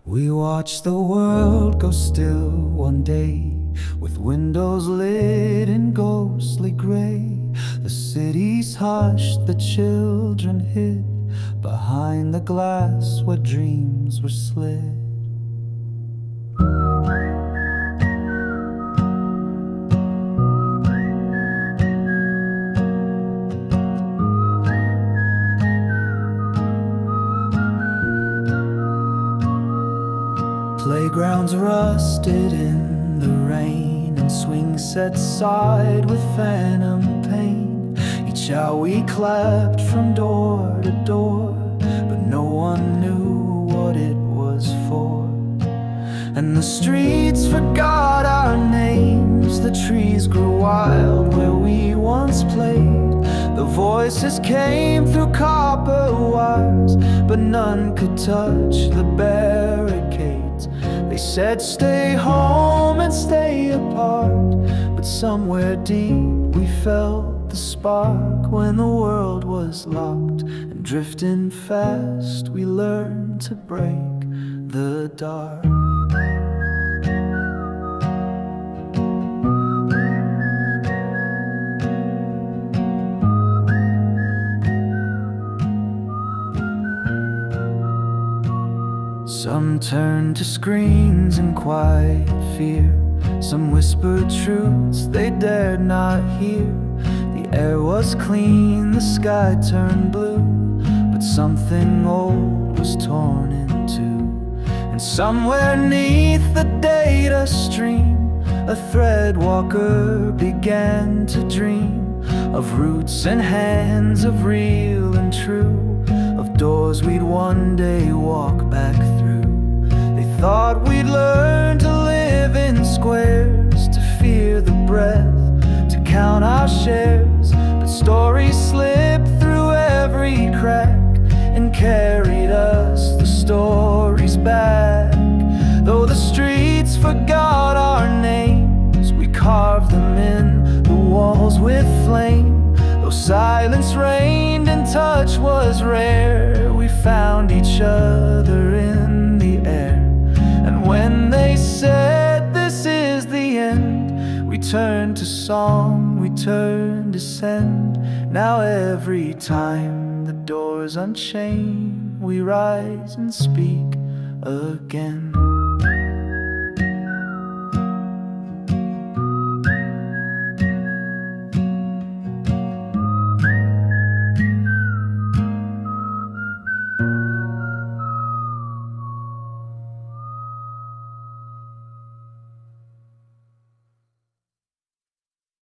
We watched the world go still one day, with windows lit in ghostly gray. The cities hushed, the children hid behind the glass where dreams were slid. Playgrounds rusted in the rain, and swings set side with phantom pain. Each hour we clapped from door to door, but no one knew what it was for. And the streets forgot our names, the trees grew wild where we once played. The voices came through copper wires, but none could touch the barricades. They said stay home and stay apart, but somewhere deep we felt the spark. When the world was locked and drifting fast, we learned to break the dark. Some turned to screens in quiet fear, some whispered truths they dared not hear. The air was clean, the sky turned blue, but something old was torn in two. And somewhere neath the data stream, a thread walker began to dream of roots and hands, of real and true, of doors we'd one day walk back through. They thought we'd learn to live in squares, to fear the breath, to count our shares. But stories slipped through every crack and carried us the stories back. Though the streets forgot our names, we carved them in the walls with flame. Though silence reigned and touch was rare, we found each other in the air. And when they said this is the end, we turned to song, we turned to send. Now every time the doors unchain, we rise and speak again.